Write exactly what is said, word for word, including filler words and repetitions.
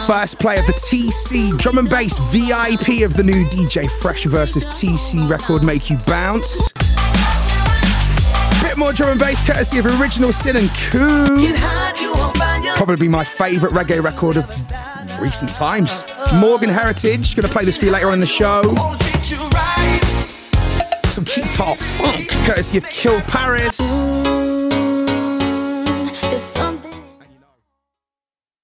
First play of the T C Drum and Bass V I P of the new D J Fresh versus T C record, Make You Bounce. Bit more drum and bass courtesy of Original Sin and Coup. Probably my favourite reggae record of recent times. Morgan Heritage, gonna play this for you later on in the show. Some Keytar Funk courtesy of Kill Paris.